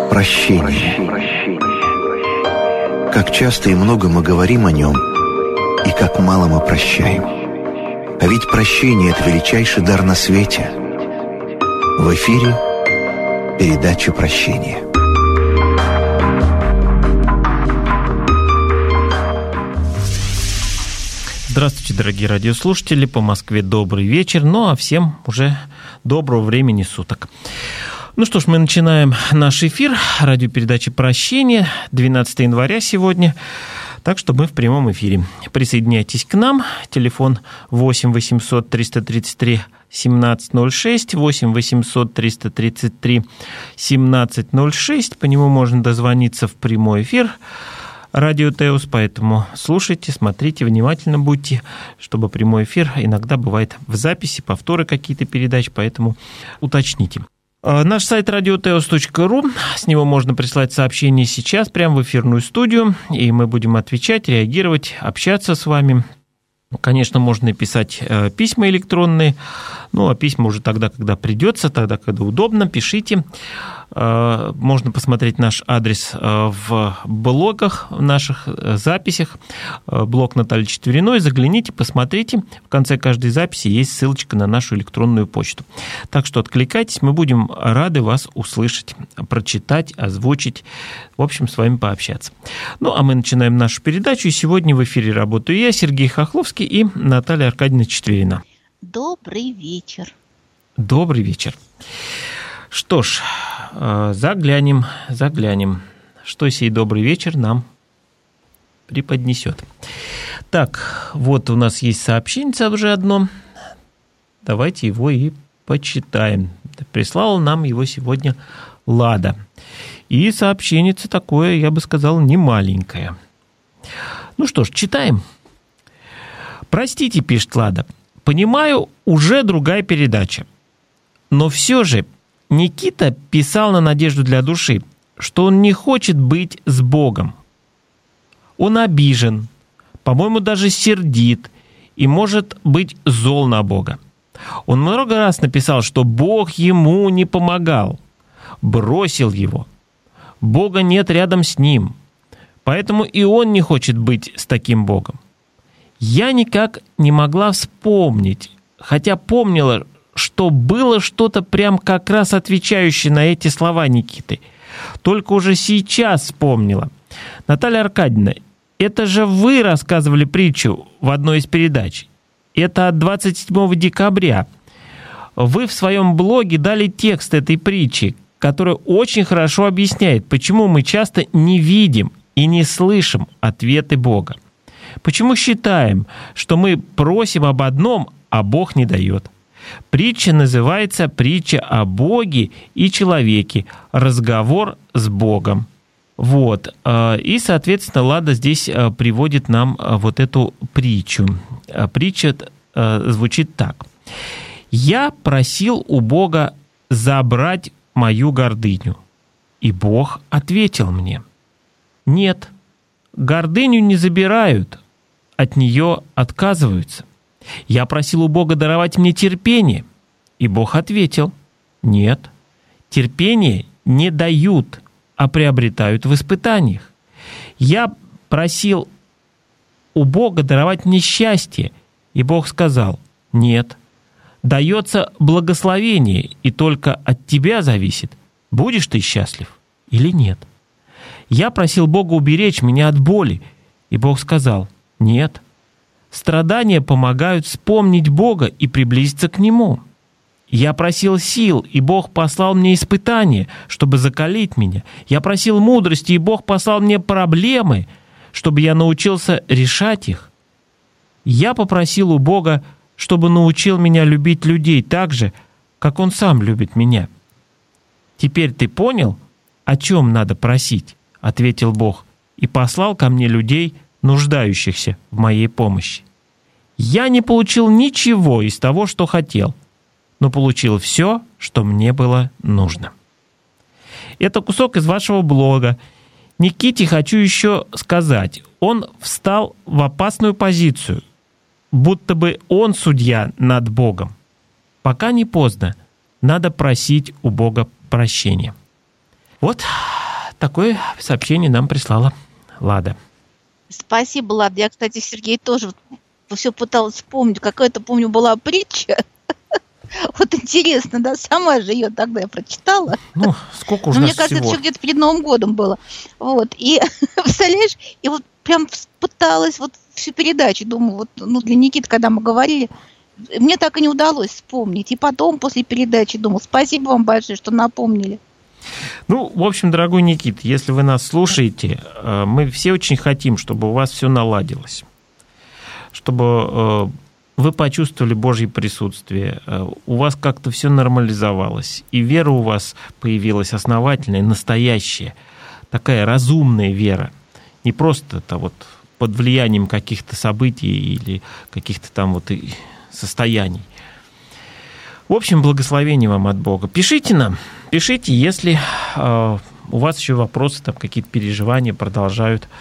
Прощение. Как часто и много мы говорим о нем, и как мало мы прощаем. А ведь прощение — это величайший дар на свете. В эфире передача «Прощение». Здравствуйте, дорогие радиослушатели. По Москве добрый вечер. Ну, а всем уже доброго времени суток. Ну что ж, мы начинаем наш эфир радиопередачи «Прощение». 12 января сегодня. Так что мы в прямом эфире. Присоединяйтесь к нам. Телефон 8 800 333 1706, 8 800 333 1706. По нему можно дозвониться в прямой эфир Радио Теос, поэтому слушайте, смотрите, внимательно будьте, чтобы прямой эфир иногда бывает в записи, повторы какие-то передач, поэтому уточните. Наш сайт radioteos.ru, с него можно прислать сообщения сейчас прямо в эфирную студию, и мы будем отвечать, реагировать, общаться с вами. Конечно, можно писать письма электронные, ну, а письма уже тогда, когда придется, тогда, когда удобно, пишите. Можно посмотреть наш адрес в блогах, в наших записях. Блог Натальи Четвериной. Загляните, посмотрите. В конце каждой записи есть ссылочка на нашу электронную почту. Так что откликайтесь, мы будем рады вас услышать, прочитать, озвучить, в общем, с вами пообщаться. Ну, а мы начинаем нашу передачу. И сегодня в эфире работаю я, Сергей Хохловский, и Наталья Аркадьевна Четверина. Добрый вечер. Добрый вечер. Что ж, заглянем, что сей добрый вечер нам преподнесет. Так, вот у нас есть сообщение уже одно. Давайте его и почитаем. Прислала нам его сегодня Лада. И сообщение такое, я бы сказал, не маленькое. Ну что ж, читаем. «Простите, — пишет Лада, — понимаю, уже другая передача. Но все же Никита писал на «Надежду для души», что он не хочет быть с Богом. Он обижен, по-моему, даже сердит и может быть зол на Бога. Он много раз написал, что Бог ему не помогал, бросил его. Бога нет рядом с ним, поэтому и он не хочет быть с таким Богом. Я никак не могла вспомнить, хотя помнила, что было что-то прям как раз отвечающее на эти слова Никиты. Только уже сейчас вспомнила. Наталья Аркадьевна, это же вы рассказывали притчу в одной из передач. Это от 27 декабря. Вы в своем блоге дали текст этой притчи, который очень хорошо объясняет, почему мы часто не видим и не слышим ответы Бога. Почему считаем, что мы просим об одном, а Бог не дает? Притча называется «Притча о Боге и человеке. Разговор с Богом». Вот. И, соответственно, Лада здесь приводит нам вот эту притчу. Притча звучит так. «Я просил у Бога забрать мою гордыню, и Бог ответил мне: нет, гордыню не забирают, от нее отказываются. Я просил у Бога даровать мне терпение, и Бог ответил: нет, терпение не дают, а приобретают в испытаниях. Я просил у Бога даровать мне счастье, и Бог сказал: нет, дается благословение, и только от тебя зависит, будешь ты счастлив или нет. Я просил Бога уберечь меня от боли, и Бог сказал: нет, страдания помогают вспомнить Бога и приблизиться к Нему. Я просил сил, и Бог послал мне испытания, чтобы закалить меня. Я просил мудрости, и Бог послал мне проблемы, чтобы я научился решать их. Я попросил у Бога, чтобы научил меня любить людей так же, как Он сам любит меня. Теперь ты понял, о чем надо просить?» — ответил Бог, и послал ко мне людей, нуждающихся в моей помощи. Я не получил ничего из того, что хотел, но получил все, что мне было нужно. Это кусок из вашего блога. Никите хочу еще сказать. Он встал в опасную позицию, будто бы он судья над Богом. Пока не поздно, надо просить у Бога прощения. Вот такое сообщение нам прислала Лада. Спасибо, Лада. Я, кстати, Сергей тоже все пыталась вспомнить. Какая-то, помню, была притча. Вот интересно, да, сама же ее тогда я прочитала. Ну, сколько уже нас всего? Мне кажется, это еще где-то перед Новым годом было. Вот, и, представляешь, и вот прям пыталась вот всю передачу, думаю, вот, ну, для Никиты, когда мы говорили, мне так и не удалось вспомнить. И потом, после передачи, думал, спасибо вам большое, что напомнили. Ну, в общем, дорогой Никита, если вы нас слушаете, мы все очень хотим, чтобы у вас все наладилось, чтобы вы почувствовали Божье присутствие, у вас как-то все нормализовалось, и вера у вас появилась основательная, настоящая, такая разумная вера, не просто-то вот под влиянием каких-то событий или каких-то там вот состояний. В общем, благословение вам от Бога. Пишите нам, пишите, если у вас еще вопросы, там какие-то переживания продолжают,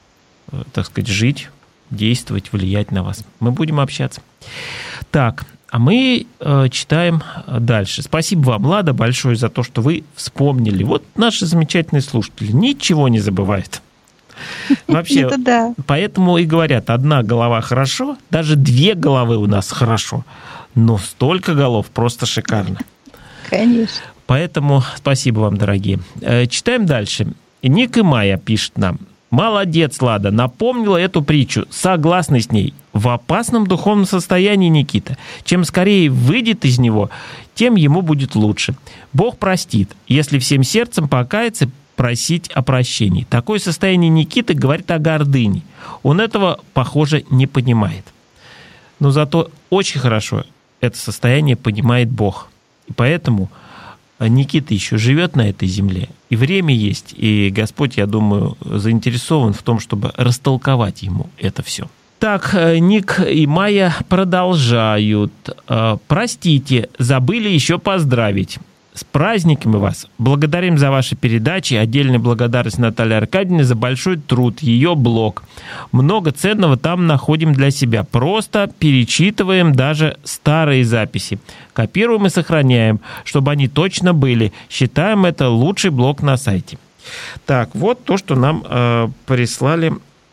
так сказать, жить, действовать, влиять на вас. Мы будем общаться. Так, а мы читаем дальше. Спасибо вам, Лада, большое за то, что вы вспомнили. Вот наши замечательные слушатели ничего не забывают. Вообще, это да. Поэтому и говорят, одна голова хорошо, даже две головы у нас хорошо, но столько голов просто шикарно. Конечно. Поэтому спасибо вам, дорогие. Читаем дальше. Ник и Майя пишет нам. Молодец, Лада, напомнила эту притчу, согласна с ней. В опасном духовном состоянии Никита. Чем скорее выйдет из него, тем ему будет лучше. Бог простит, если всем сердцем покаяться, просить о прощении. Такое состояние Никиты говорит о гордыне. Он этого, похоже, не понимает. Но зато очень хорошо это состояние понимает Бог. И поэтому Никита еще живет на этой земле, и время есть, и Господь, я думаю, заинтересован в том, чтобы растолковать ему это все. Так, Ник и Майя продолжают. Простите, забыли еще поздравить. С праздниками вас! Благодарим за ваши передачи. Отдельная благодарность Наталье Аркадьевне за большой труд, ее блог. Много ценного там находим для себя. Просто перечитываем даже старые записи. Копируем и сохраняем, чтобы они точно были. Считаем это лучший блог на сайте. Так, вот то, что нам прислали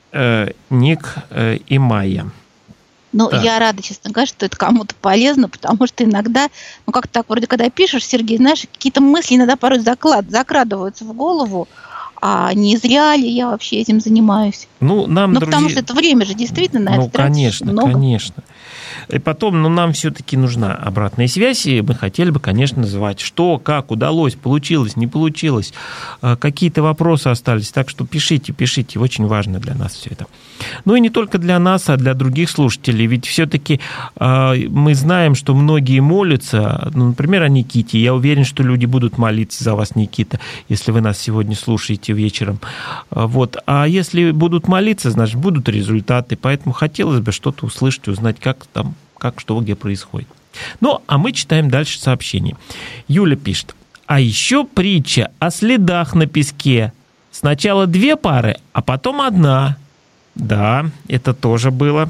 Ник и Майя. Ну, я рада, честно говоря, что это кому-то полезно, потому что иногда, ну, как-то так, вроде, когда пишешь, Сергей, знаешь, какие-то мысли иногда порой закрадываются в голову, а не зря ли я вообще этим занимаюсь? Ну, нам, друзья... потому что это время же действительно, наверное, конечно, много. Конечно. И потом, нам все-таки нужна обратная связь, и мы хотели бы, конечно, называть, что, как удалось, получилось, не получилось, какие-то вопросы остались, так что пишите, очень важно для нас все это. Ну и не только для нас, а для других слушателей, ведь все-таки мы знаем, что многие молятся, например, о Никите, я уверен, что люди будут молиться за вас, Никита, если вы нас сегодня слушаете вечером, вот, а если будут молиться, значит, будут результаты, поэтому хотелось бы что-то услышать, узнать, как там, как что, где происходит. Ну, а мы читаем дальше сообщение. Юля пишет. А еще притча о следах на песке. Сначала 2 пары, а потом 1. Да, это тоже было.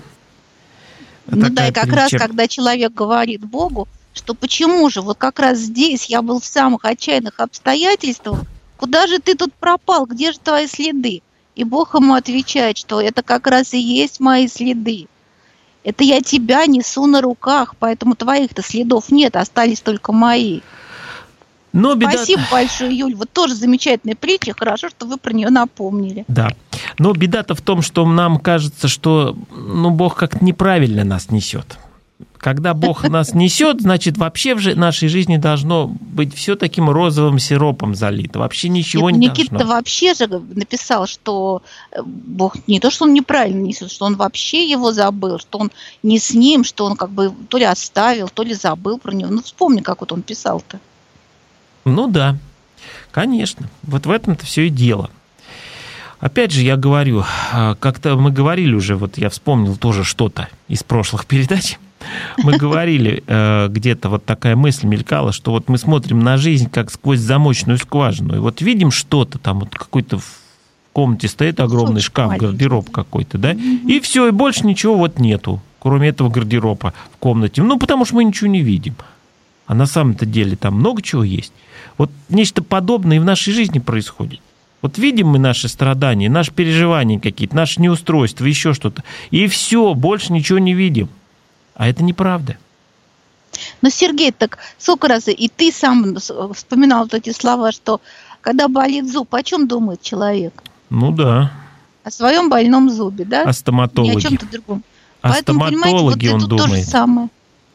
Ну да, и как раз, когда человек говорит Богу, что почему же вот как раз здесь я был в самых отчаянных обстоятельствах, куда же ты тут пропал, где же твои следы? И Бог ему отвечает, что это как раз и есть мои следы. Это я тебя несу на руках, поэтому твоих-то следов нет, остались только мои. Но спасибо большое, Юль. Вот тоже замечательная притча. Хорошо, что вы про нее напомнили. Да. Но беда-то в том, что нам кажется, что Бог как-то неправильно нас несет. Когда Бог нас несет, значит, вообще в нашей жизни должно быть все таким розовым сиропом залито. Вообще ничего не должно. Никита вообще же написал, что Бог не то, что он неправильно несет, что он вообще его забыл, что он не с ним, что он как бы то ли оставил, то ли забыл про него. Ну, вспомни, как вот он писал-то. Ну да, конечно. Вот в этом-то все и дело. Опять же, я говорю, как-то мы говорили уже, вот я вспомнил тоже что-то из прошлых передач. Мы говорили, где-то вот такая мысль мелькала, что вот мы смотрим на жизнь как сквозь замочную скважину. И вот видим что-то там, вот какой-то в комнате стоит огромный шкаф, гардероб какой-то, да? И все, и больше ничего вот нету, кроме этого гардероба в комнате. Ну, потому что мы ничего не видим. А на самом-то деле там много чего есть. Вот нечто подобное и в нашей жизни происходит. Вот видим мы наши страдания, наши переживания какие-то, наши неустройства, еще что-то. И все, больше ничего не видим. А это неправда. Но, Сергей, так сколько раз, и ты сам вспоминал вот эти слова, что когда болит зуб, о чем думает человек? Ну да. О своем больном зубе, да? О стоматологе. Не о чем-то другом. О Поэтому, стоматологе вот он тут думает. то же самое.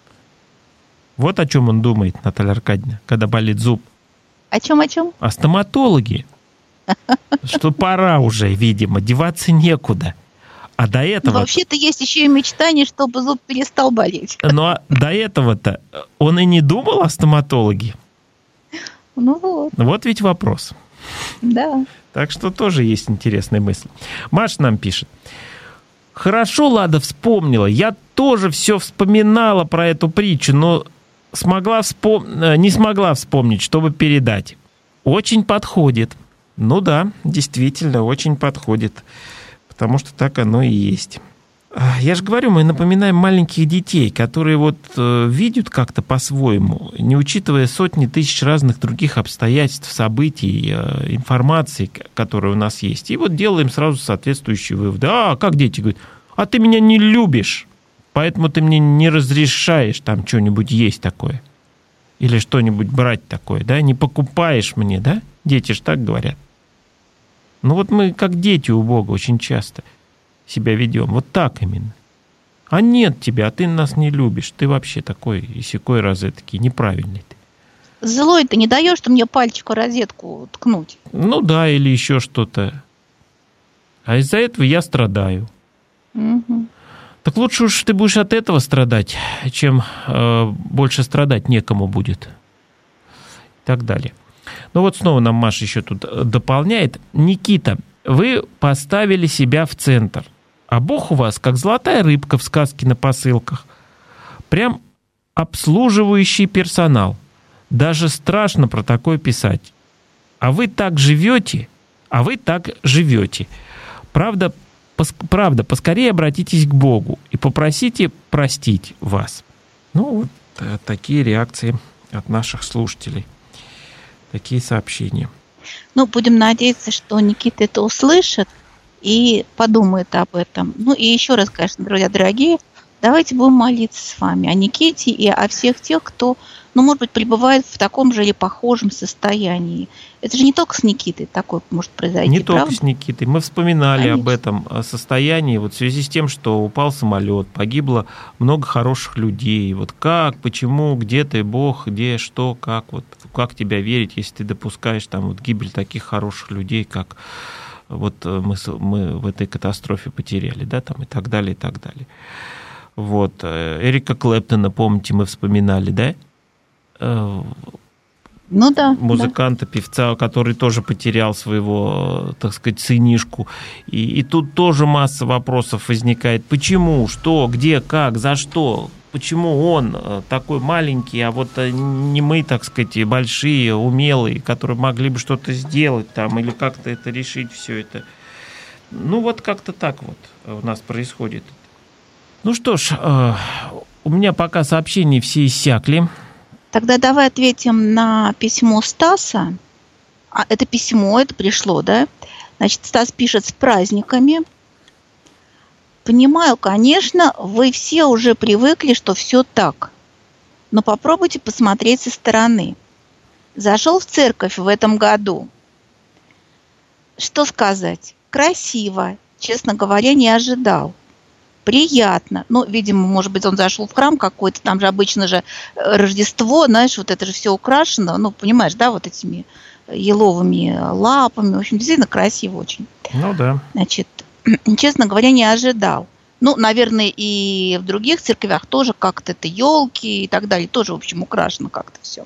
Вот о чем он думает, Наталья Аркадьевна, когда болит зуб. О чем? О стоматологе. Что пора уже, видимо, деваться некуда. А до этого... Вообще-то есть еще и мечтание, чтобы зуб перестал болеть. Но до этого-то он и не думал о стоматологе. Ну вот. Вот ведь вопрос. Да. Так что тоже есть интересная мысль. Маша нам пишет. Хорошо, Лада вспомнила. Я тоже все вспоминала про эту притчу, но не смогла вспомнить, чтобы передать. Очень подходит. Ну да, действительно, очень подходит. Потому что так оно и есть. Я же говорю, мы напоминаем маленьких детей, которые вот видят как-то по-своему, не учитывая сотни тысяч разных других обстоятельств, событий, информации, которая у нас есть. И вот делаем сразу соответствующие выводы. Как дети говорят, а ты меня не любишь, поэтому ты мне не разрешаешь там что-нибудь есть такое. Или что-нибудь брать такое, да? Не покупаешь мне, да? Дети же так говорят. Ну вот мы как дети у Бога очень часто себя ведем. Вот так именно. А нет тебя, а ты нас не любишь. Ты вообще такой и сякой розетки, неправильный ты. Злой ты не даешь, что мне пальчику розетку ткнуть. Ну да, или еще что-то. А из-за этого я страдаю. Угу. Так лучше уж ты будешь от этого страдать, чем больше страдать некому будет. И так далее. Ну вот снова нам Маша еще тут дополняет. Никита, вы поставили себя в центр, а Бог у вас как золотая рыбка в сказке на посылках. Прям обслуживающий персонал. Даже страшно про такое писать. А вы так живете, Правда, поскорее обратитесь к Богу и попросите простить вас. Ну, вот такие реакции от наших слушателей. Такие сообщения. Ну, будем надеяться, что Никита это услышит и подумает об этом. Ну, и еще раз, конечно, друзья дорогие, давайте будем молиться с вами о Никите и о всех тех, кто, может быть, пребывает в таком же или похожем состоянии. Это же не только с Никитой такое может произойти, Не правда? только с Никитой. Мы вспоминали Конечно. об этом состоянии вот в связи с тем, что упал самолет, погибло много хороших людей. Вот как, почему, где ты, Бог, где, что, как тебя верить, если ты допускаешь там вот гибель таких хороших людей, как вот мы в этой катастрофе потеряли, да, там и так далее, и так далее. Вот. Эрика Клэптона, помните, мы вспоминали, да? Ну да. Музыканта, певца, который тоже потерял своего, так сказать, сынишку. И тут тоже масса вопросов возникает. Почему, что, где, как, за что? Почему он такой маленький, а вот не мы, так сказать, большие, умелые, которые могли бы что-то сделать там или как-то это решить, все это. Ну вот как-то так вот у нас происходит. Ну что ж, у меня пока сообщения все иссякли. Тогда давай ответим на письмо Стаса. Это письмо, это пришло, да? Значит, Стас пишет: с праздниками. Понимаю, конечно, вы все уже привыкли, что все так. Но попробуйте посмотреть со стороны. Зашел в церковь в этом году. Что сказать? Красиво. Честно говоря, не ожидал. Приятно. Ну, видимо, может быть, он зашел в храм какой-то, там же обычно же Рождество, знаешь, вот это же все украшено, ну, понимаешь, да, вот этими еловыми лапами. В общем, действительно красиво очень. Ну, да. Значит, честно говоря, не ожидал. Ну, наверное, и в других церквях тоже как-то это елки и так далее, тоже, в общем, украшено как-то все.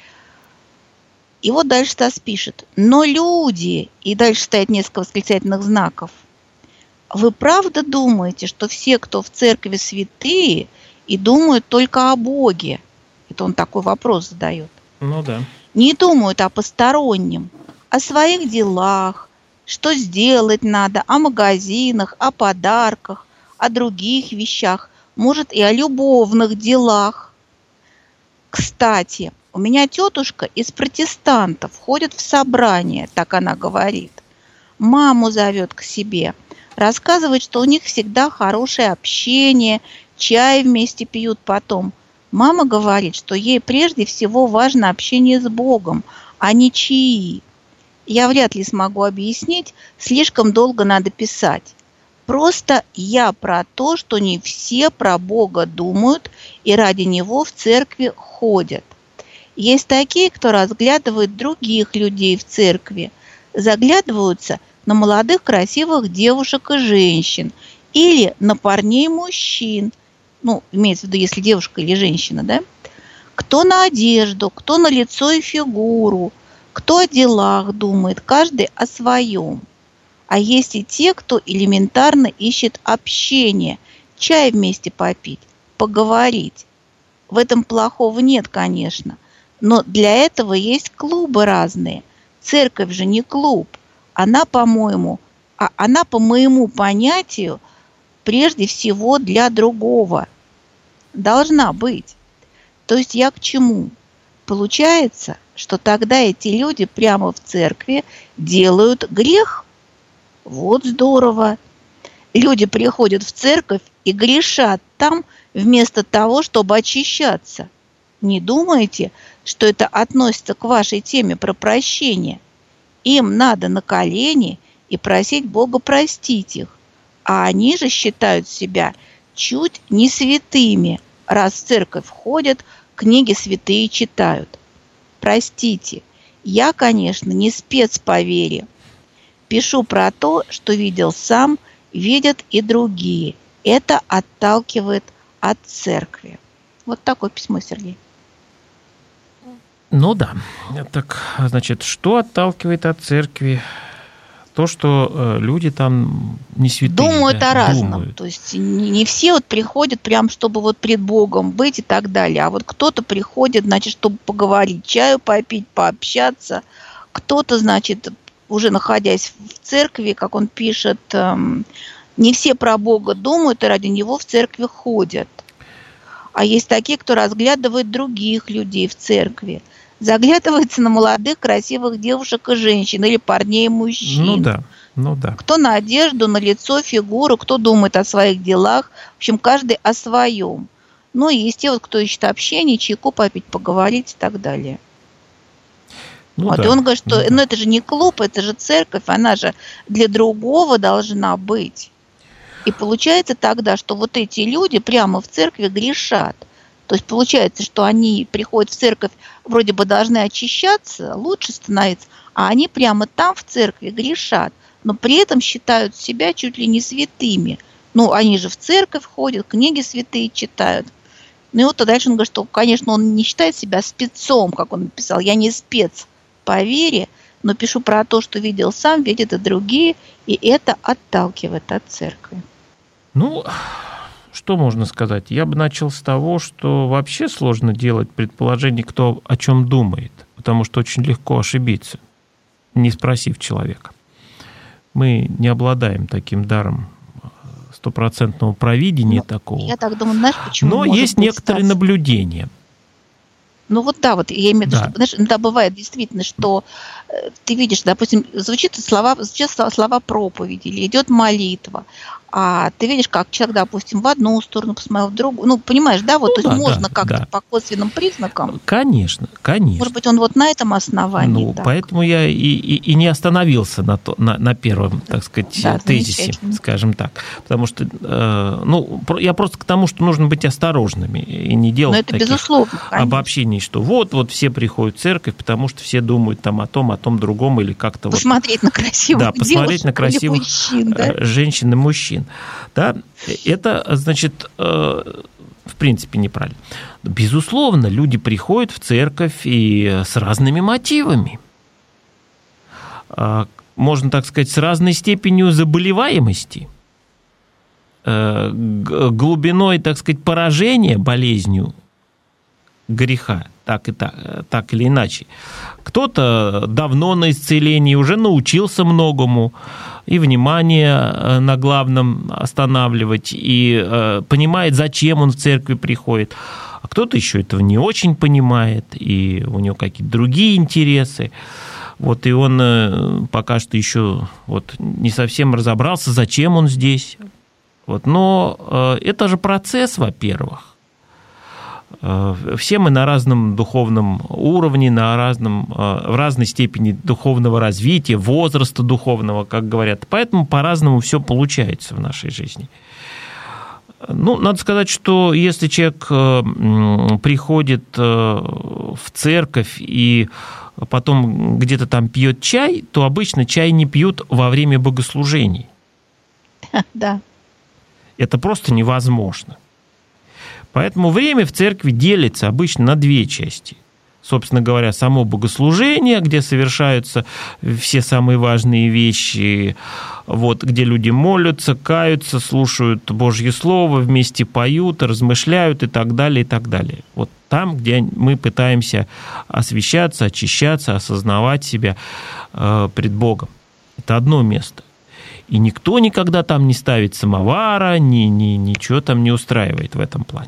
И вот дальше Стас пишет: но люди, и дальше стоит несколько восклицательных знаков. Вы правда думаете, что все, кто в церкви, святые и думают только о Боге? Это он такой вопрос задает. Ну да. Не думают о постороннем, о своих делах, что сделать надо, о магазинах, о подарках, о других вещах, может, и о любовных делах. Кстати, у меня тетушка из протестантов ходит в собрание, так она говорит. маму зовет к себе, рассказывает, что у них всегда хорошее общение, чай вместе пьют потом. Мама говорит, что ей прежде всего важно общение с Богом, а не чаи. Я вряд ли смогу объяснить, слишком долго надо писать. Просто я про то, что не все про Бога думают и ради Него в церкви ходят. Есть такие, кто разглядывает других людей в церкви, заглядываются на молодых красивых девушек и женщин или на парней и мужчин, имеется в виду, если девушка или женщина, да? Кто на одежду, кто на лицо и фигуру, кто о делах думает, каждый о своем. А есть и те, кто элементарно ищет общение, чай вместе попить, поговорить. В этом плохого нет, конечно, но для этого есть клубы разные. Церковь же не клуб. Она, по моему понятию, прежде всего для другого. Должна быть. То есть я к чему? Получается, что тогда эти люди прямо в церкви делают грех. Вот здорово. Люди приходят в церковь и грешат там вместо того, чтобы очищаться. Не думаете, что это относится к вашей теме про прощение? Им надо на колени и просить Бога простить их. А они же считают себя чуть не святыми, раз в церковь ходят, книги святые читают. Простите, я, конечно, не спец по вере. Пишу про то, что видел сам, видят и другие. Это отталкивает от церкви. Вот такое письмо, Сергей. Ну да. Так, значит, что отталкивает от церкви? То, что люди там не святые. Думают о разном. То есть не все приходят прям, чтобы пред Богом быть и так далее. А кто-то приходит, значит, чтобы поговорить, чаю попить, пообщаться. Кто-то, значит, уже находясь в церкви, как он пишет, не все про Бога думают и ради Него в церкви ходят. А есть такие, кто разглядывает других людей в церкви. Заглядывается на молодых, красивых девушек и женщин, или парней и мужчин. Ну да. Кто на одежду, на лицо, фигуру, кто думает о своих делах. В общем, каждый о своем. Ну и есть те, кто ищет общение, чайку попить, поговорить и так далее. И он говорит, что это же не клуб, это же церковь, она же для другого должна быть. И получается тогда, что эти люди прямо в церкви грешат. То есть получается, что они приходят в церковь, вроде бы должны очищаться, лучше становиться, а они прямо там в церкви грешат, но при этом считают себя чуть ли не святыми. Они же в церковь ходят, книги святые читают. И дальше он говорит, что, конечно, он не считает себя спецом, как он написал. Я не спец по вере, но пишу про то, что видел сам, видят и другие, и это отталкивает от церкви. Что можно сказать? Я бы начал с того, что вообще сложно делать предположение, кто о чем думает, потому что очень легко ошибиться, не спросив человека. Мы не обладаем таким даром стопроцентного провидения такого. Я так думаю, знаешь, почему? Но есть некоторые наблюдения. Я имею в виду, что, знаешь, иногда бывает действительно, что ты видишь, допустим, звучат слова проповеди или идет молитва, а ты видишь, как человек, допустим, в одну сторону посмотрел, в другую. Понимаешь, да? То есть можно как-то по косвенным признакам. Конечно. Может быть, он на этом основании. Поэтому я и не остановился на первом, так сказать, тезисе, скажем так. Потому что, я просто к тому, что нужно быть осторожными и не делать таких обобщений, что вот все приходят в церковь, потому что все думают там о том, другом, или как-то посмотреть на красивых посмотреть на красивых мужчин, женщин и мужчин. Да? Это, значит, в принципе, неправильно. Безусловно, люди приходят в церковь и с разными мотивами. Можно так сказать, с разной степенью заболеваемости, глубиной, так сказать, поражения болезнью греха, так или иначе. Кто-то давно на исцелении, уже научился многому, и внимание на главном останавливать, и понимает, зачем он в церкви приходит. А кто-то еще этого не очень понимает, и у него какие-то другие интересы. Вот, и он пока что еще вот не совсем разобрался, зачем он здесь. Вот, но это же процесс, во-первых. Все мы на разном духовном уровне, в разной степени духовного развития, возраста духовного, как говорят. Поэтому по-разному все получается в нашей жизни. Ну, надо сказать, что если человек приходит в церковь и потом где-то там пьет чай, то обычно чай не пьют во время богослужений. Да. Это просто невозможно. Поэтому время в церкви делится обычно на две части. Собственно говоря, само богослужение, где совершаются все самые важные вещи, вот, где люди молятся, каются, слушают Божье Слово, вместе поют, размышляют и так далее, и так далее. Вот там, где мы пытаемся освящаться, очищаться, осознавать себя пред Богом. Это одно место. И никто никогда там не ставит самовара, ничего там не устраивает в этом плане.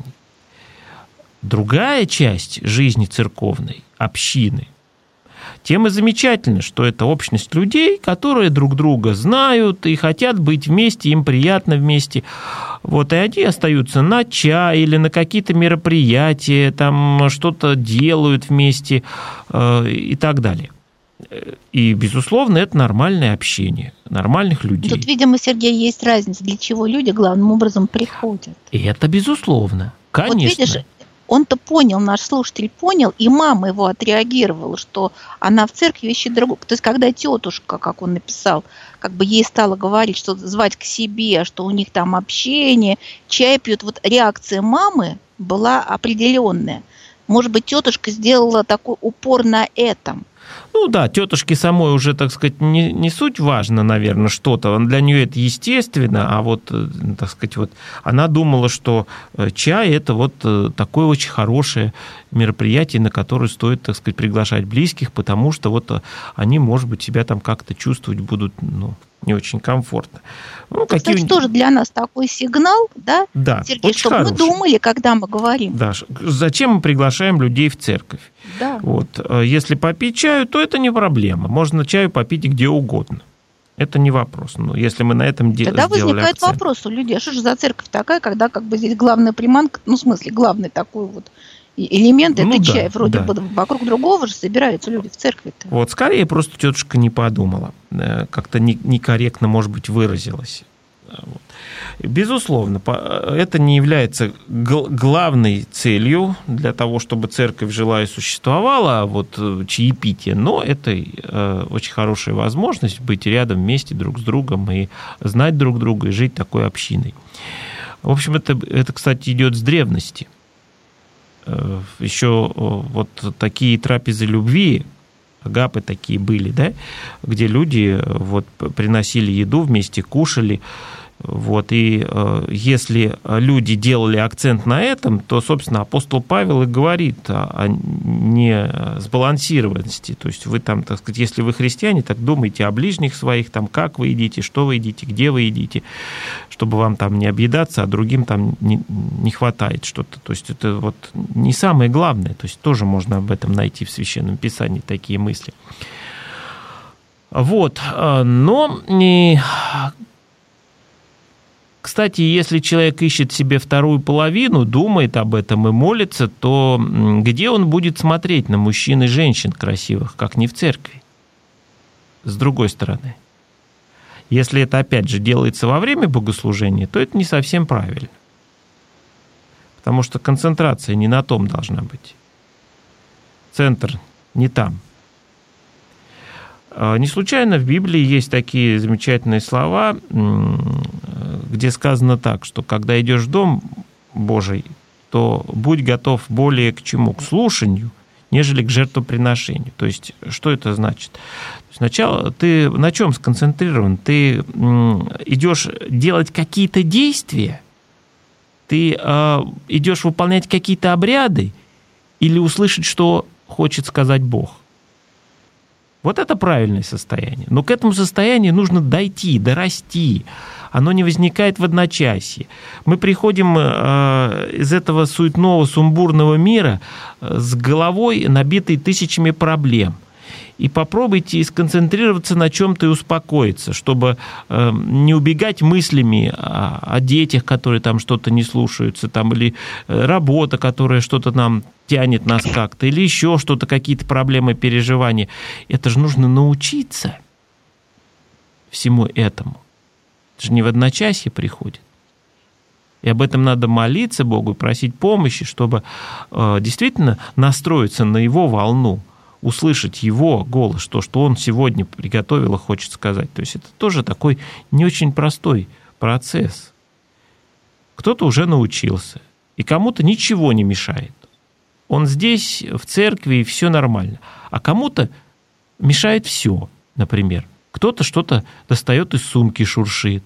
Другая часть жизни церковной, общины, тем и замечательно, что это общность людей, которые друг друга знают и хотят быть вместе, им приятно вместе. Вот, и они остаются на чай или на какие-то мероприятия, там что-то делают вместе и так далее. И, безусловно, это нормальное общение нормальных людей. Тут, видимо, Сергей, есть разница, для чего люди главным образом приходят. И это безусловно, конечно. Вот видишь, он-то понял, наш слушатель понял, и мама его отреагировала, что она в церкви ищет другого. То есть, когда тетушка, как он написал, как бы ей стала говорить, что звать к себе, что у них там общение, чай пьют, вот реакция мамы была определенная. Может быть, тетушка сделала такой упор на этом. Ну да, тетушке самой уже, так сказать, не суть важно, наверное, что-то. Для нее это естественно, а вот, так сказать, вот она думала, что чай – это вот такое очень хорошее мероприятие, на которое стоит, так сказать, приглашать близких, потому что вот они, может быть, себя там как-то чувствовать будут, не очень комфортно. Ну, кстати, тоже для нас такой сигнал, да, да, Сергей, чтобы мы думали, когда мы говорим. Да, зачем мы приглашаем людей в церковь? Да. Вот. Если попить чаю, то это не проблема. Можно чаю попить где угодно. Это не вопрос. Но если мы на этом сделали акцент. Тогда возникает вопрос у людей, что же за церковь такая, когда как бы здесь главная приманка, в смысле, главный такой вот элемент, это чай. Вроде бы вокруг другого же собираются люди в церкви-то. Вот, скорее просто тетушка не подумала. Как-то некорректно, может быть, выразилась. Вот. Безусловно, это не является главной целью для того, чтобы церковь жила и существовала, вот чаепитие, но это очень хорошая возможность быть рядом вместе друг с другом и знать друг друга, и жить такой общиной. В общем, это, кстати, идет с древности. Еще вот такие трапезы любви, агапы такие были, да, где люди вот приносили еду, вместе кушали. Вот, и если люди делали акцент на этом, то, собственно, апостол Павел и говорит о несбалансированности. То есть вы там, так сказать, если вы христиане, так думайте о ближних своих, там, как вы едите, что вы едите, где вы едите, чтобы вам там не объедаться, а другим там не хватает что-то. То есть это вот не самое главное. То есть тоже можно об этом найти в Священном Писании такие мысли. Вот, но... Кстати, если человек ищет себе вторую половину, думает об этом и молится, то где он будет смотреть на мужчин и женщин красивых, как не в церкви? С другой стороны. Если это, опять же, делается во время богослужения, то это не совсем правильно. Потому что концентрация не на том должна быть. Центр не там. Не случайно в Библии есть такие замечательные слова, где сказано так, что когда идешь в Дом Божий, то будь готов более к чему? К слушанию, нежели к жертвоприношению. То есть, что это значит? Сначала ты на чем сконцентрирован? Ты идешь делать какие-то действия? Ты идешь выполнять какие-то обряды? Или услышать, что хочет сказать Бог? Вот это правильное состояние. Но к этому состоянию нужно дойти, дорасти. Оно не возникает в одночасье. Мы приходим из этого суетного, сумбурного мира с головой, набитой тысячами проблем. и попробуйте сконцентрироваться на чем-то и успокоиться, чтобы не убегать мыслями о детях, которые там что-то не слушаются, там, или работа, которая что-то нам тянет нас как-то, или еще что-то, какие-то проблемы, переживания. Это же нужно научиться всему этому. Это же не в одночасье приходит. И об этом надо молиться Богу и просить помощи, чтобы действительно настроиться на Его волну, услышать Его голос, то, что Он сегодня приготовил и хочет сказать. То есть это тоже такой не очень простой процесс. Кто-то уже научился, и кому-то ничего не мешает. Он здесь, в церкви, и все нормально. А кому-то мешает все, например. Кто-то что-то достает из сумки, шуршит.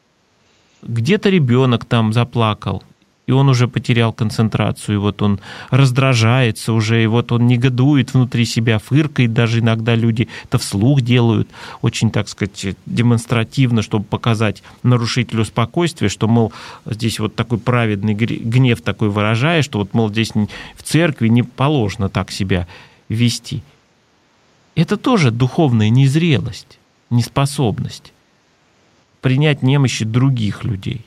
Где-то ребенок там заплакал, и он уже потерял концентрацию, и вот он раздражается уже, и вот он негодует внутри себя, фыркает, даже иногда люди это вслух делают, очень, так сказать, демонстративно, чтобы показать нарушителю спокойствия, что, мол, здесь вот такой праведный гнев такой выражаешь, что вот, мол, здесь в церкви не положено так себя вести. Это тоже духовная незрелость, неспособность принять немощи других людей.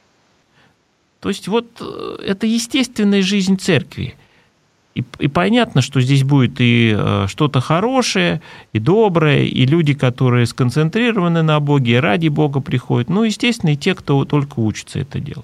То есть вот это естественная жизнь церкви. И понятно, что здесь будет и что-то хорошее, и доброе, и люди, которые сконцентрированы на Боге, и ради Бога приходят. Ну, естественно, и те, кто только учится это делать.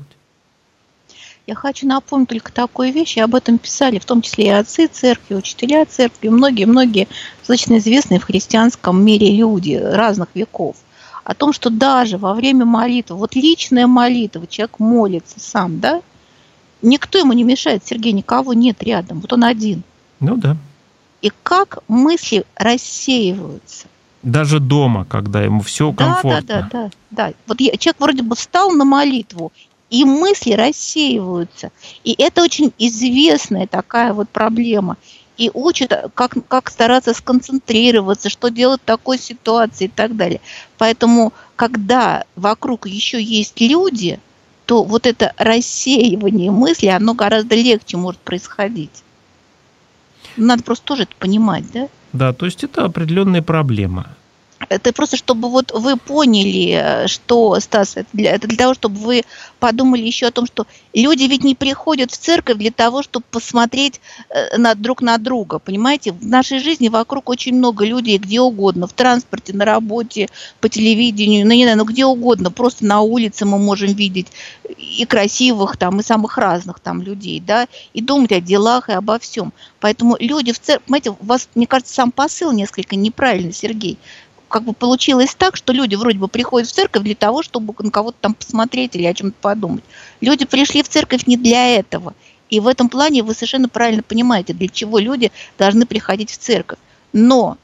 Я хочу напомнить только такую вещь, и об этом писали, в том числе и отцы церкви, учителя церкви, многие-многие достаточно известные в христианском мире люди разных веков. О том, что даже во время молитвы, вот личная молитва, человек молится сам, да, никто ему не мешает, Сергей, никого нет рядом, вот он один. Ну да. И как мысли рассеиваются. Даже дома, когда ему все комфортно. Да. Вот человек вроде бы встал на молитву, и мысли рассеиваются. И это очень известная такая вот проблема. И учат, как стараться сконцентрироваться, что делать в такой ситуации и так далее. Поэтому, когда вокруг еще есть люди, то вот это рассеивание мыслей, оно гораздо легче может происходить. Надо просто тоже это понимать, да? Да, то есть это определенная проблема. Это просто, чтобы вот вы поняли, что, Стас, это для того, чтобы вы подумали еще о том, что люди ведь не приходят в церковь для того, чтобы посмотреть друг на друга, понимаете? В нашей жизни вокруг очень много людей, где угодно, в транспорте, на работе, по телевидению, где угодно, просто на улице мы можем видеть и красивых там, и самых разных там людей, да, и думать о делах и обо всем. Поэтому люди в церкви, понимаете, у вас, мне кажется, сам посыл несколько неправильный, Сергей. Как бы получилось так, что люди вроде бы приходят в церковь для того, чтобы на кого-то там посмотреть или о чем-то подумать. Люди пришли в церковь не для этого. И в этом плане вы совершенно правильно понимаете, для чего люди должны приходить в церковь. Но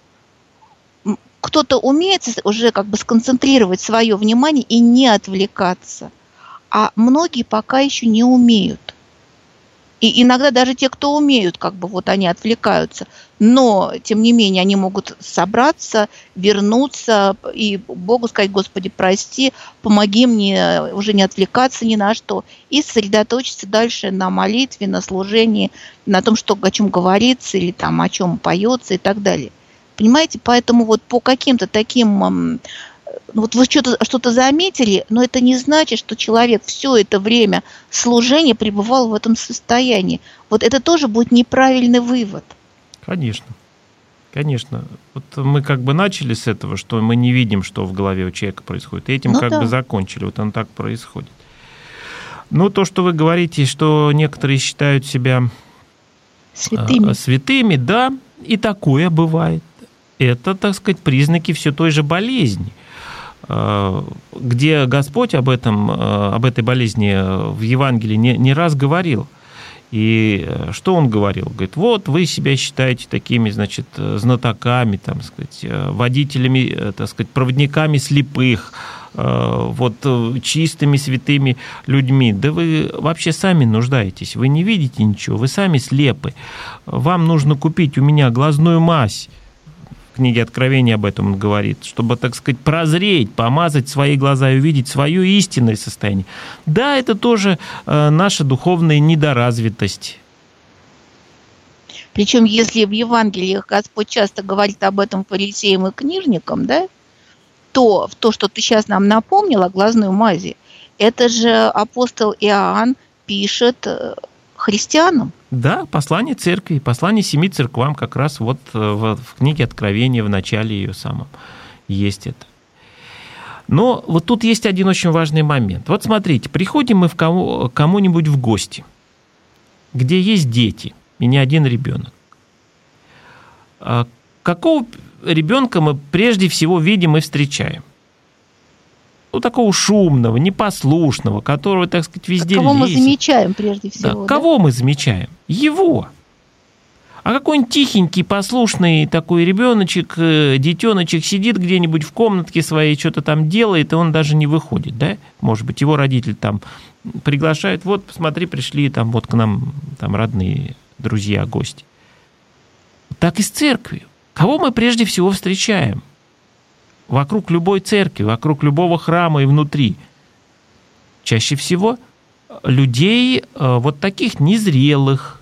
кто-то умеет уже как бы сконцентрировать свое внимание и не отвлекаться. А многие пока еще не умеют. И иногда даже те, кто умеют, как бы вот они отвлекаются, но, тем не менее, они могут собраться, вернуться и Богу сказать: Господи, прости, помоги мне уже не отвлекаться ни на что, и сосредоточиться дальше на молитве, на служении, на том, что, о чем говорится, или там, о чем поется и так далее. Понимаете, поэтому вот по каким-то таким... Вот вы что-то заметили, но это не значит, что человек все это время служения пребывал в этом состоянии. Вот это тоже будет неправильный вывод. Конечно. Конечно. Вот мы как бы начали с этого, что мы не видим, что в голове у человека происходит. И этим бы закончили. Вот оно так происходит. Ну, то, что вы говорите, что некоторые считают себя святыми, да, и такое бывает. Это, так сказать, признаки все той же болезни, где Господь об этой болезни в Евангелии не раз говорил. И что Он говорил? Говорит, вот вы себя считаете такими, значит, знатоками, там, сказать, водителями, так сказать, проводниками слепых, вот чистыми, святыми людьми. Да вы вообще сами нуждаетесь, вы не видите ничего, вы сами слепы. Вам нужно купить у меня глазную мазь. В книге Откровения об этом он говорит, чтобы, так сказать, прозреть, помазать свои глаза и увидеть свое истинное состояние. Да, это тоже наша духовная недоразвитость. Причем, если в Евангелиях Господь часто говорит об этом фарисеям и книжникам, да, то что ты сейчас нам напомнил о глазной мази, это же апостол Иоанн пишет христианам. Да, послание церкви, послание 7 церквам, как раз вот в книге Откровения, в начале ее самом есть это. Но вот тут есть один очень важный момент. Вот смотрите, приходим мы кому-нибудь в гости, где есть дети, и не один ребенок. Какого ребенка мы прежде всего видим и встречаем? Ну, такого шумного, непослушного, которого, так сказать, везде лезет. Кого мы замечаем прежде всего? Да, кого мы замечаем? Его. А какой-нибудь тихенький, послушный такой ребеночек, детеночек сидит где-нибудь в комнатке своей, что-то там делает, и он даже не выходит, да? Может быть, его родители там приглашают, вот, посмотри, пришли там вот к нам там родные друзья, гости. Так и с церковью. Кого мы прежде всего встречаем? Вокруг любой церкви, вокруг любого храма и внутри. Чаще всего людей вот таких незрелых,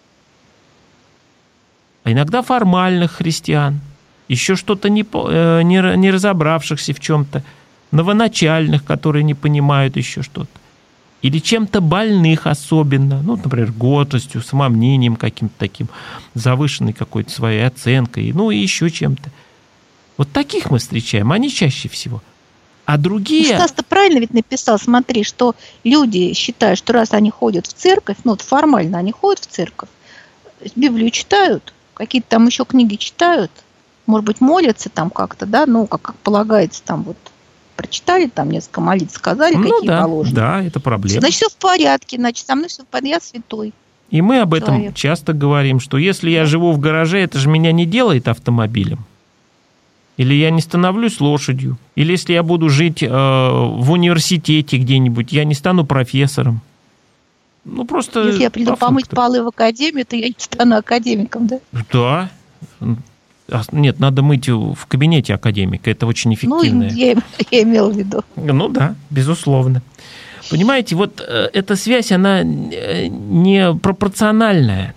а иногда формальных христиан, еще что-то не разобравшихся в чем-то, новоначальных, которые не понимают еще что-то, или чем-то больных особенно, ну, например, гордостью, самомнением каким-то таким, завышенной какой-то своей оценкой, ну, и еще чем-то. Вот таких мы встречаем, они чаще всего. А другие... Стас-то правильно ведь написал, смотри, что люди считают, что раз они ходят в церковь, ну, вот формально они ходят в церковь, Библию читают, какие-то там еще книги читают, может быть, молятся там как-то, да, ну, как полагается, там вот прочитали, там несколько молитв сказали, ну, какие да, положены. Да, это проблема. Значит, все в порядке, значит, со мной все в порядке, я святой. И мы об этом часто говорим, что если я живу в гараже, это же меня не делает автомобилем. Или я не становлюсь лошадью. Или если я буду жить в университете где-нибудь, я не стану профессором. Ну, просто... Если я приду помыть полы в академию, то я не стану академиком, да? Да. Нет, надо мыть в кабинете академика. Это очень эффективно. Ну, я имел в виду. Ну да, безусловно. Понимаете, вот эта связь, она не пропорциональная.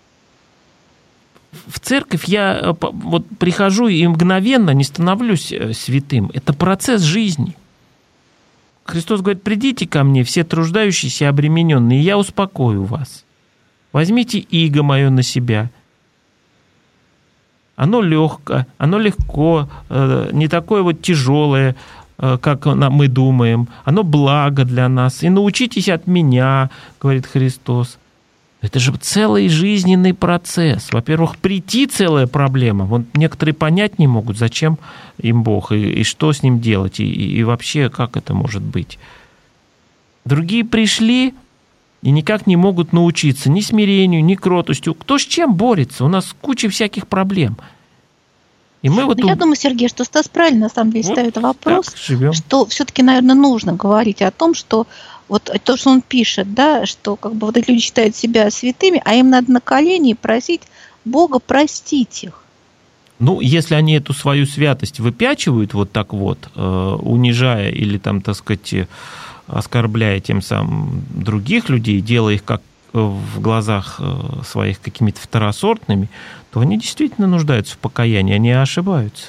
В церковь я вот прихожу и мгновенно не становлюсь святым. Это процесс жизни. Христос говорит: придите ко мне, все труждающиеся и обремененные, и я успокою вас. Возьмите иго мое на себя. Оно легко, оно легко, не такое вот тяжелое, как мы думаем. Оно благо для нас. И научитесь от меня, говорит Христос. Это же целый жизненный процесс. Во-первых, прийти целая проблема. Вот некоторые понять не могут, зачем им Бог, и что с ним делать, и вообще, как это может быть. Другие пришли и никак не могут научиться ни смирению, ни кротостью. Кто с чем борется? У нас куча всяких проблем. И мы вот Я думаю, Сергей, что Стас правильно на самом деле вот ставит вопрос, живем. Что все-таки, наверное, нужно говорить о том, что вот то, что он пишет, да, что как бы вот эти люди считают себя святыми, а им надо на колени просить Бога простить их. Ну, если они эту свою святость выпячивают вот так вот, унижая или там, так сказать, оскорбляя тем самым других людей, делая их как в глазах своих какими-то второсортными, то они действительно нуждаются в покаянии, они ошибаются.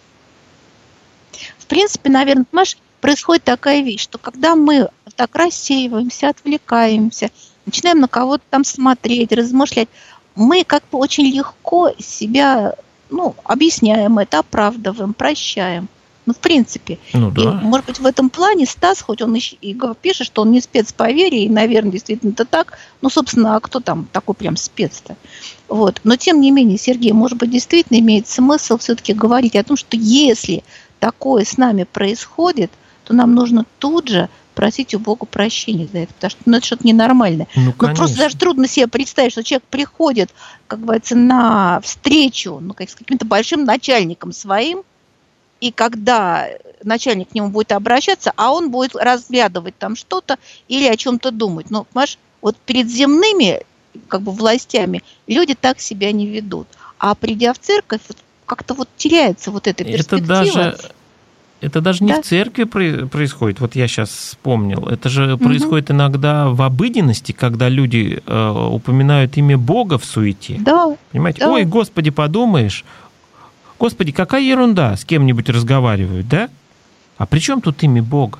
В принципе, наверное, понимаешь, происходит такая вещь, что когда мы так рассеиваемся, отвлекаемся, начинаем на кого-то там смотреть, размышлять, мы как бы очень легко себя, объясняем это, оправдываем, прощаем. Ну, в принципе. Ну, да. И, может быть, в этом плане Стас, хоть он и пишет, что он не спец по вере, и, наверное, действительно это так, собственно, а кто там такой прям спец-то? Вот. Но, тем не менее, Сергей, может быть, действительно имеет смысл все-таки говорить о том, что если такое с нами происходит, то нам нужно тут же просить у Бога прощения за это, потому что это что-то ненормальное. Просто даже трудно себе представить, что человек приходит, как говорится, на встречу с каким-то большим начальником своим, и когда начальник к нему будет обращаться, а он будет разглядывать там что-то или о чем-то думать. Понимаешь, вот перед земными властями люди так себя не ведут. А придя в церковь, как-то теряется эта перспектива. Это даже не в церкви происходит. Вот я сейчас вспомнил. Это же происходит иногда в обыденности, когда люди упоминают имя Бога в суете. Да. Понимаете? Да. Ой, Господи, подумаешь. Господи, какая ерунда, с кем-нибудь разговаривают, да? А при чем тут имя Бога?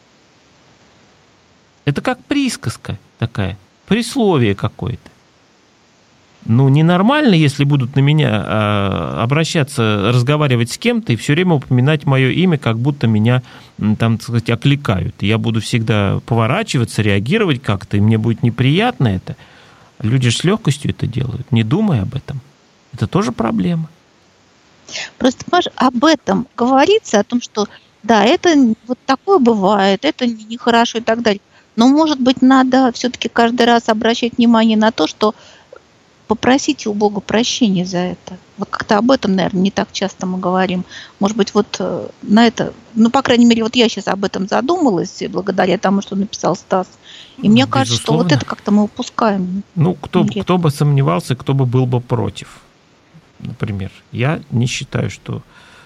Это как присказка такая, присловие какое-то. Ну, ненормально, если будут на меня обращаться, разговаривать с кем-то и все время упоминать мое имя, как будто меня, там, так сказать, окликают. Я буду всегда поворачиваться, реагировать как-то, и мне будет неприятно это. Люди же с легкостью это делают, не думая об этом. Это тоже проблема. Просто, Маш, об этом говорится, о том, что да, это вот такое бывает, это нехорошо и так далее. Но, может быть, надо все-таки каждый раз обращать внимание на то, что попросите у Бога прощения за это. Вот как-то об этом, наверное, не так часто мы говорим. Может быть, вот на это, ну, по крайней мере, вот я сейчас об этом задумалась, благодаря тому, что написал Стас. И мне кажется, что вот это как-то мы упускаем. Ну, кто бы сомневался, кто бы был бы против, например. Я не считаю, что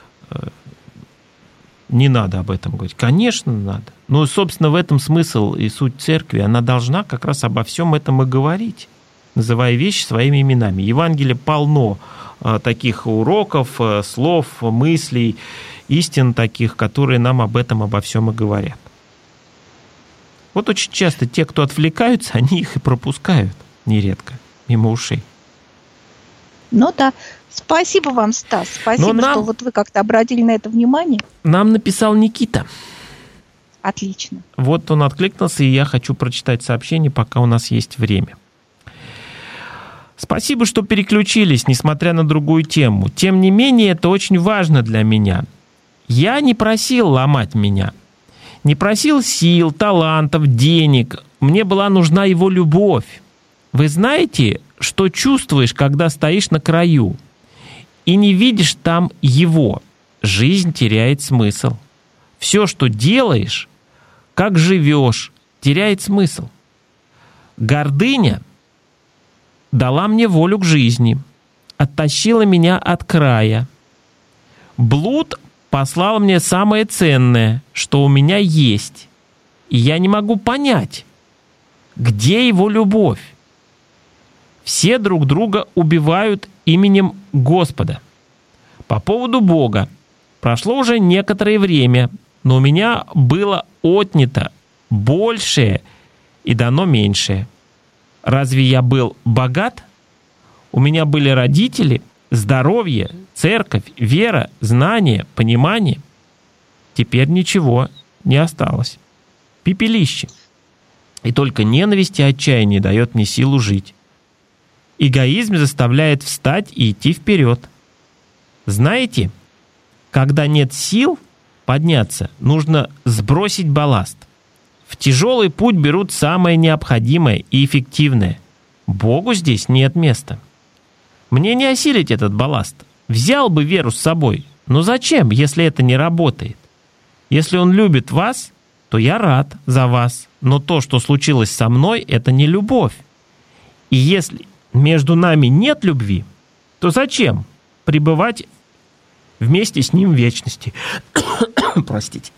не надо об этом говорить. Конечно, надо. Но, собственно, в этом смысл и суть церкви. Она должна как раз обо всем этом и говорить, называя вещи своими именами. Евангелие полно таких уроков, слов, мыслей, истин таких, которые нам об этом, обо всем и говорят. Вот очень часто те, кто отвлекаются, они их и пропускают нередко мимо ушей. Ну да. Спасибо вам, Стас. Спасибо, что вот вы как-то обратили на это внимание. Нам написал Никита. Отлично. Вот он откликнулся, и я хочу прочитать сообщение, пока у нас есть время. Спасибо, что переключились, несмотря на другую тему. Тем не менее, это очень важно для меня. Я не просил ломать меня. Не просил сил, талантов, денег. Мне была нужна его любовь. Вы знаете, что чувствуешь, когда стоишь на краю и не видишь там его? Жизнь теряет смысл. Все, что делаешь, как живешь, теряет смысл. Гордыня дала мне волю к жизни, оттащила меня от края. Блуд послал мне самое ценное, что у меня есть, и я не могу понять, где его любовь. Все друг друга убивают именем Господа. По поводу Бога. Прошло уже некоторое время, но у меня было отнято большее и дано меньшее. Разве я был богат? У меня были родители, здоровье, церковь, вера, знания, понимание. Теперь ничего не осталось. Пепелище. И только ненависть и отчаяние дает мне силу жить. Эгоизм заставляет встать и идти вперед. Знаете, когда нет сил подняться, нужно сбросить балласт. В тяжелый путь берут самое необходимое и эффективное. Богу здесь нет места. Мне не осилить этот балласт. Взял бы веру с собой. Но зачем, если это не работает? Если он любит вас, то я рад за вас. Но то, что случилось со мной, это не любовь. И если между нами нет любви, то зачем пребывать вместе с ним в вечности? Простите.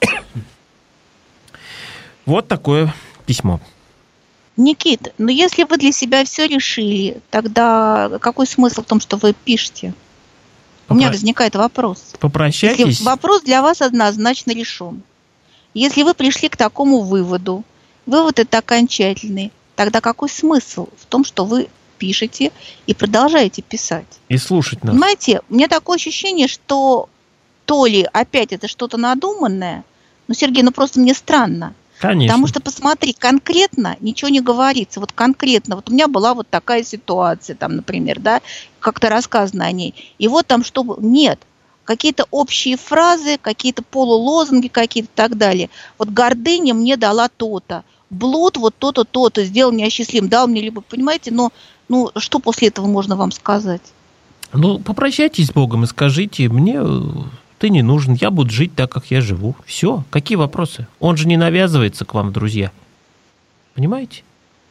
Вот такое письмо. Никит, ну если вы для себя все решили, тогда какой смысл в том, что вы пишете? У меня возникает вопрос. Попрощайтесь. Если вопрос для вас однозначно решен. Если вы пришли к такому выводу, вывод это окончательный, тогда какой смысл в том, что вы пишете и продолжаете писать? И слушать нас. Понимаете, у меня такое ощущение, что то ли опять это что-то надуманное, ну, Сергей, ну просто мне странно. Конечно. Потому что, посмотри, конкретно ничего не говорится. Вот конкретно, вот у меня была вот такая ситуация, там, например, да, как-то рассказано о ней. И вот там что... Нет. Какие-то общие фразы, какие-то полулозунги какие-то и так далее. Вот гордыня мне дала то-то. Блуд вот то-то, то-то. Сделал меня счастливым, дал мне любовь. Понимаете? Но ну, что после этого можно вам сказать? Ну, попрощайтесь с Богом и скажите, мне... Ты не нужен, я буду жить так, как я живу. Все, какие вопросы? Он же не навязывается к вам, друзья. Понимаете?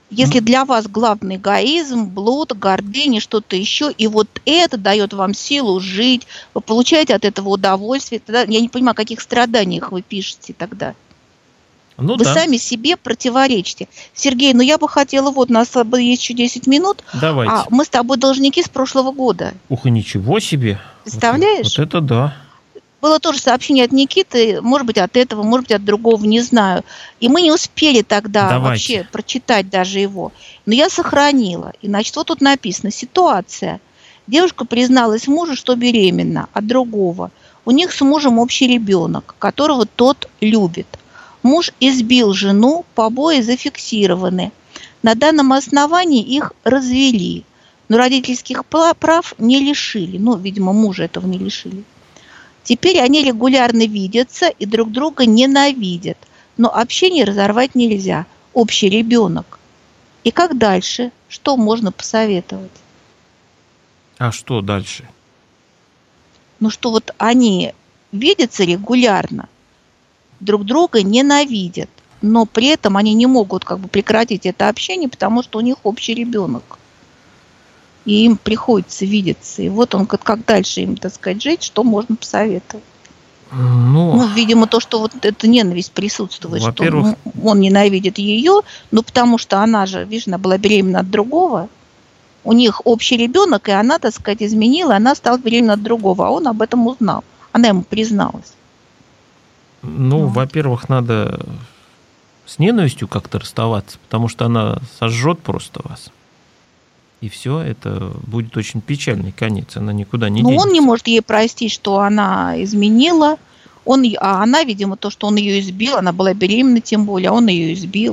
Если для вас главный эгоизм, блуд, гордыня, что-то еще, и вот это дает вам силу жить, вы получаете от этого удовольствие, тогда я не понимаю, о каких страданиях вы пишете тогда. Ну, вы сами себе противоречите. Сергей, я бы хотела, у нас есть еще 10 минут, давайте. А мы с тобой должники с прошлого года. Ух, и ничего себе. Представляешь? Вот это да. Было тоже сообщение от Никиты, может быть, от этого, может быть, от другого, не знаю. И мы не успели тогда вообще прочитать даже его. Но я сохранила. И, значит, вот тут написано: ситуация. Девушка призналась мужу, что беременна от другого. У них с мужем общий ребенок, которого тот любит. Муж избил жену, побои зафиксированы. На данном основании их развели. Но родительских прав не лишили. Видимо, мужа этого не лишили. Теперь они регулярно видятся и друг друга ненавидят. Но общение разорвать нельзя. Общий ребенок. И как дальше? Что можно посоветовать? А что дальше? Что вот они видятся регулярно, друг друга ненавидят, но при этом они не могут прекратить это общение, потому что у них общий ребенок. И им приходится видеться. И вот он, как дальше им, жить, что можно посоветовать? Видимо, то, что вот эта ненависть присутствует, что он ненавидит ее, потому что она же, видишь, она была беременна от другого, у них общий ребенок, и она, изменила, она стала беременна от другого, а он об этом узнал. Она ему призналась. Во-первых, надо с ненавистью как-то расставаться, потому что она сожжет просто вас. И все, это будет очень печальный конец, она никуда не денется. Он не может ей простить, что она изменила, а она, видимо, то, что он ее избил, она была беременна тем более, а он ее избил.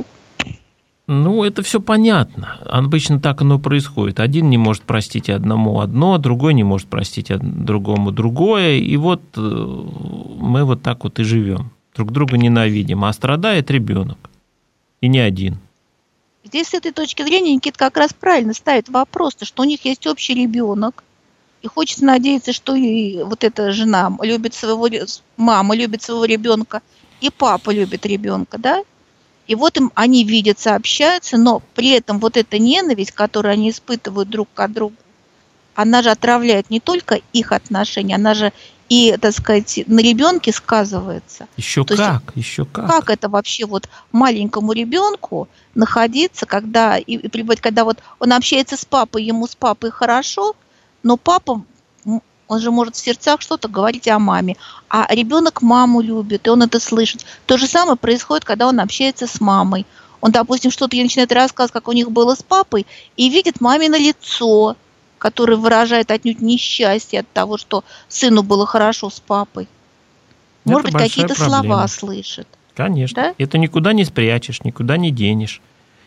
Это все понятно. Обычно так оно происходит. Один не может простить одному одно, другой не может простить другому другое. И вот мы вот так вот и живем. Друг друга ненавидим, а страдает ребенок. И не один. Здесь с этой точки зрения Никита как раз правильно ставит вопрос, что у них есть общий ребенок. И хочется надеяться, что и вот эта жена любит мама любит своего ребенка, и папа любит ребенка, да? И вот они видятся, общаются, но при этом вот эта ненависть, которую они испытывают друг к другу, она же отравляет не только их отношения, она же и, на ребенке сказывается. Еще как. Как это вообще маленькому ребенку находиться, когда вот он общается с папой, ему с папой хорошо, но папа, он же может в сердцах что-то говорить о маме, а ребенок маму любит, и он это слышит. То же самое происходит, когда он общается с мамой. Он, допустим, что-то ей начинает рассказывать, как у них было с папой, и видит мамино лицо, которое выражает отнюдь несчастье от того, что сыну было хорошо с папой. Может быть, какие-то слова слышит. Конечно. Да? Это никуда не спрячешь, никуда не денешь.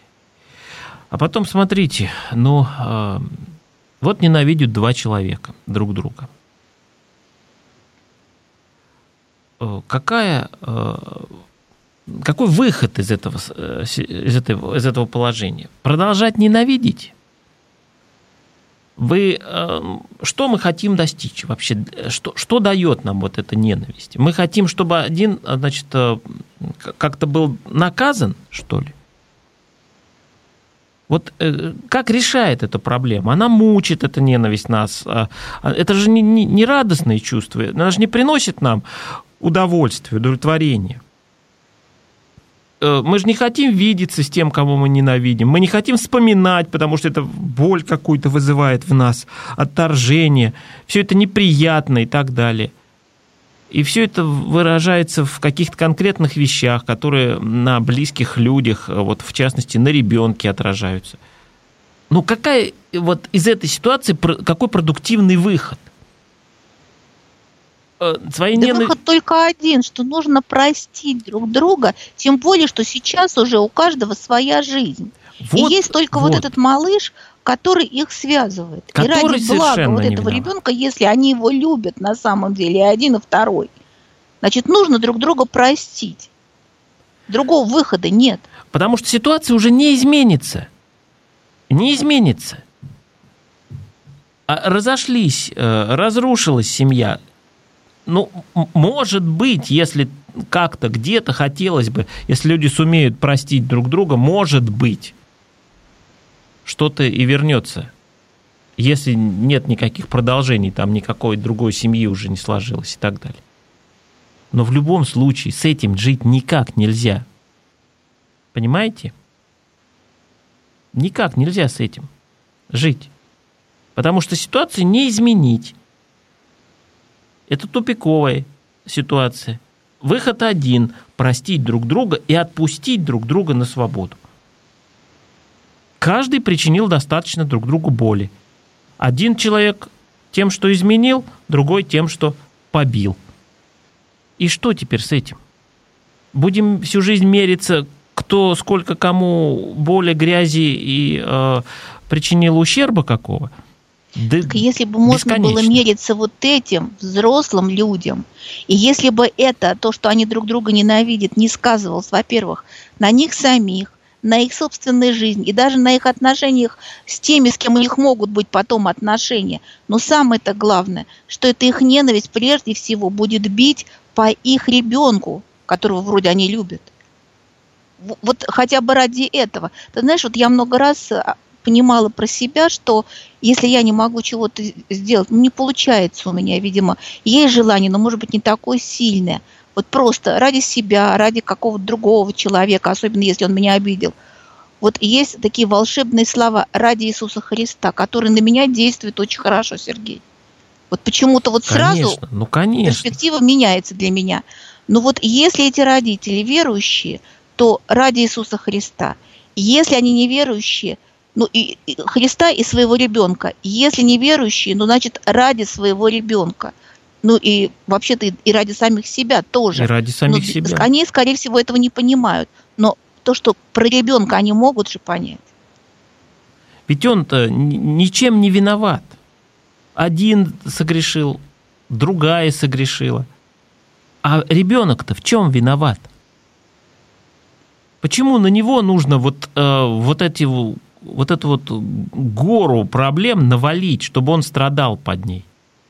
А потом, смотрите, вот ненавидят два человека друг друга. Какой выход из этого положения? Продолжать ненавидеть? Что мы хотим достичь вообще? Что дает нам вот эта ненависть? Мы хотим, чтобы один, как-то был наказан, что ли? Вот как решает эту проблему? Она мучит, эта ненависть нас. Это же не радостные чувства. Она же не приносит нам удовольствие, удовлетворение. Мы же не хотим видеться с тем, кого мы ненавидим. Мы не хотим вспоминать, потому что это боль какую-то вызывает в нас, отторжение. Все это неприятно и так далее. И все это выражается в каких-то конкретных вещах, которые на близких людях, в частности, на ребенке отражаются. Какая из этой ситуации, какой продуктивный выход? Выход только один, что нужно простить друг друга, тем более, что сейчас уже у каждого своя жизнь. И есть только вот этот малыш, который их связывает. Который и ради блага вот этого ребенка, если они его любят на самом деле, и один, и второй, значит, нужно друг друга простить. Другого выхода нет. Потому что ситуация уже не изменится. Не изменится. Разошлись, разрушилась семья. Может быть, если как-то где-то хотелось бы, если люди сумеют простить друг друга, может быть. что-то и вернется. Если нет никаких продолжений, там никакой другой семьи уже не сложилось и так далее. Но в любом случае с этим жить никак нельзя. Понимаете? Никак нельзя с этим жить. Потому что ситуацию не изменить. Это тупиковая ситуация. Выход один – простить друг друга и отпустить друг друга на свободу. Каждый причинил достаточно друг другу боли. Один человек тем, что изменил, другой тем, что побил. И что теперь с этим? Будем всю жизнь мериться, кто сколько кому боли, грязи и причинил ущерба какого? Да, так если бы можно было мериться вот этим взрослым людям, и если бы это, то, что они друг друга ненавидят, не сказывалось, во-первых, на них самих, на их собственной жизни и даже на их отношениях с теми, с кем у них могут быть потом отношения. Но самое-то главное, что эта их ненависть прежде всего будет бить по их ребенку, которого вроде они любят. Вот хотя бы ради этого. Ты знаешь, вот я много раз понимала про себя, что если я не могу чего-то сделать, не получается у меня, видимо, есть желание, но может быть не такое сильное. Вот просто ради себя, ради какого-то другого человека, особенно если он меня обидел. Вот есть такие волшебные слова «ради Иисуса Христа», которые на меня действуют очень хорошо, Сергей. Вот почему-то вот сразу перспектива меняется для меня. Но вот если эти родители верующие, то ради Иисуса Христа. Если они неверующие, и Христа и своего ребенка. Если неверующие, значит ради своего ребенка. И вообще-то и ради самих себя тоже. И ради самих себя. Они, скорее всего, этого не понимают. Но то, что про ребенка они могут же понять. Ведь он-то ничем не виноват. Один согрешил, другая согрешила. А ребенок-то в чем виноват? Почему на него нужно вот эту гору проблем навалить, чтобы он страдал под ней?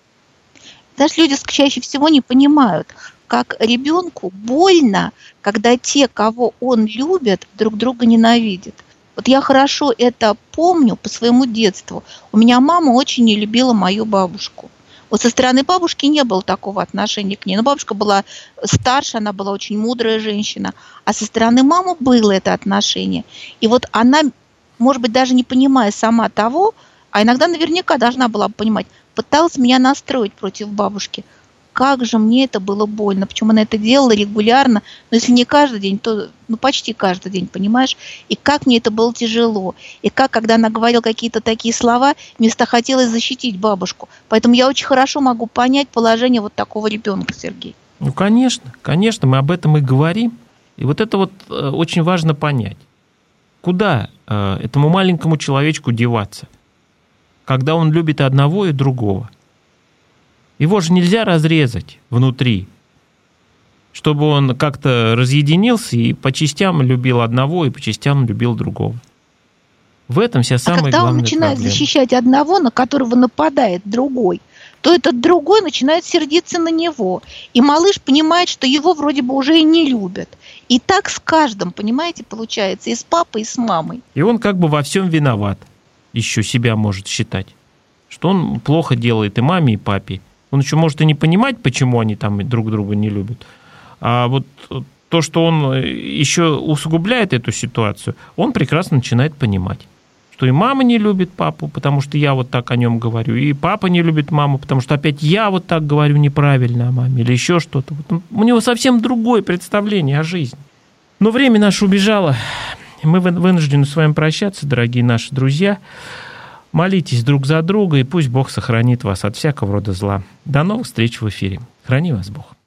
Знаешь, люди чаще всего не понимают, как ребенку больно, когда те, кого он любит, друг друга ненавидят. Вот я хорошо это помню по своему детству. У меня мама очень не любила мою бабушку. Вот со стороны бабушки не было такого отношения к ней. Но бабушка была старше, она была очень мудрая женщина. А со стороны мамы было это отношение. И вот она, может быть, даже не понимая сама того, а иногда наверняка должна была бы понимать, пыталась меня настроить против бабушки. Как же мне это было больно. Причем она это делала регулярно, но если не каждый день, то почти каждый день, понимаешь? И как мне это было тяжело. И как, когда она говорила какие-то такие слова, мне хотелось защитить бабушку. Поэтому я очень хорошо могу понять положение вот такого ребенка, Сергей. Конечно, мы об этом и говорим. И вот это вот очень важно понять. Куда этому маленькому человечку деваться, когда он любит одного и другого? Его же нельзя разрезать внутри, чтобы он как-то разъединился и по частям любил одного и по частям любил другого. В этом вся самая главная проблема. А когда он начинает защищать одного, на которого нападает другой, то этот другой начинает сердиться на него. И малыш понимает, что его вроде бы уже и не любят. И так с каждым, понимаете, получается, и с папой, и с мамой. И он как бы во всем виноват. Еще себя может считать, что он плохо делает и маме, и папе. Он еще может и не понимать, почему они там друг друга не любят. А вот то, что он еще усугубляет эту ситуацию, он прекрасно начинает понимать, что и мама не любит папу, потому что я вот так о нем говорю, и папа не любит маму, потому что опять я вот так говорю неправильно о маме, или еще что-то. Вот у него совсем другое представление о жизни. Но время наше убежало. Мы вынуждены с вами прощаться, дорогие наши друзья. Молитесь друг за друга, и пусть Бог сохранит вас от всякого рода зла. До новых встреч в эфире. Храни вас Бог.